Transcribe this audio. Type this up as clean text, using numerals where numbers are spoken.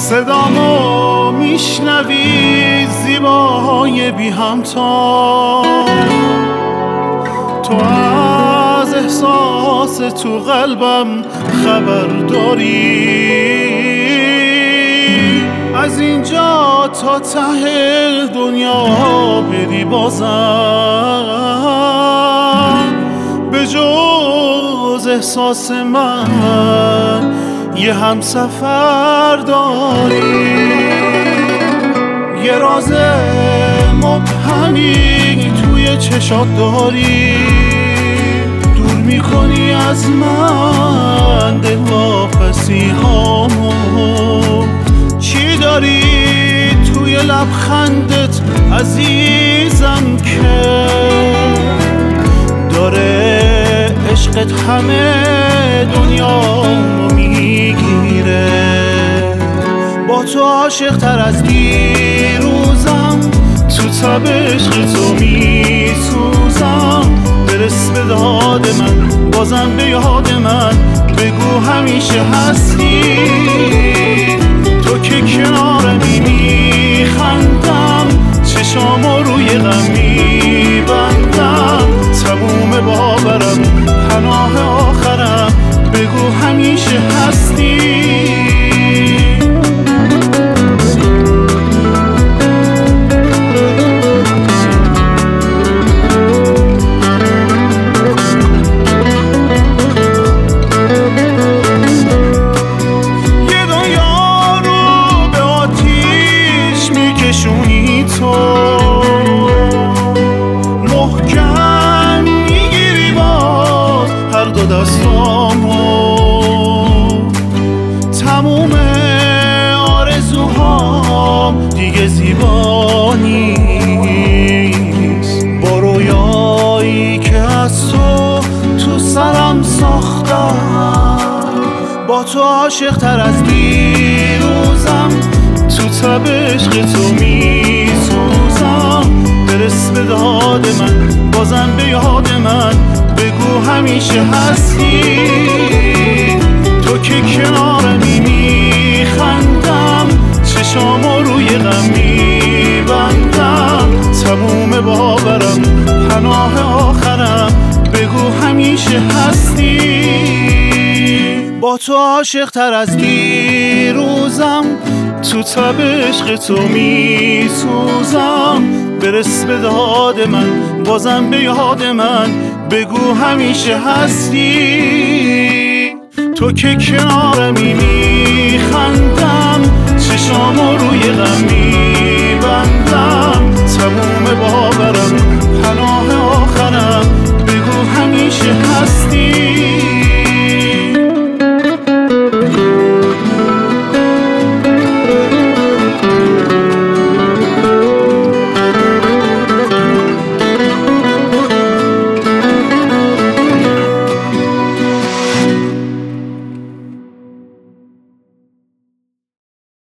صدامو میشنوی زیباهای بی همتا، تو از احساس تو قلبم خبر داری، از اینجا تا ته دنیا بری بازم به جز احساس من یه همسفر داری. یه راز مبهمی توی چشات داری، دور میکنی از من دلواپسی هامو. چی داری توی لبخندت عزیزم که داره عشقت همه دنیامو میگیره؟ با تو عاشق تر از دیروزم، تو تب عشق تو میسوزم. برس به داد من، بازم به یاد من بگو همیشه هستی. تو که کنارمی میخندم، چشامو روی غم میبندم. تموم باورم، پناه آخرم، بگو همیشه هستی. محکم میگیری باز هر دو دستامو، تموم آرزوهام دیگه زیبا نیست. با رویایی که از تو سرم ساختم، با تو عاشق تر از دیروزم، تو تب عشق تو میسوزم. برس به داد من، بازم به یاد من بگو همیشه هستی. تو که کنارمی میخندم، چشامو روی غم میبندم. تموم باورم، پناه آخرم، بگو همیشه هستی. با تو عاشق تر از دیروزم، تو تب عشق تو میسوزم. برس به داد من، بازم به یاد من بگو همیشه هستی. تو که کنارمی میخندم، چشامو روی غم میبندم. تموم باورم، پناه آخرم، بگو همیشه هستی.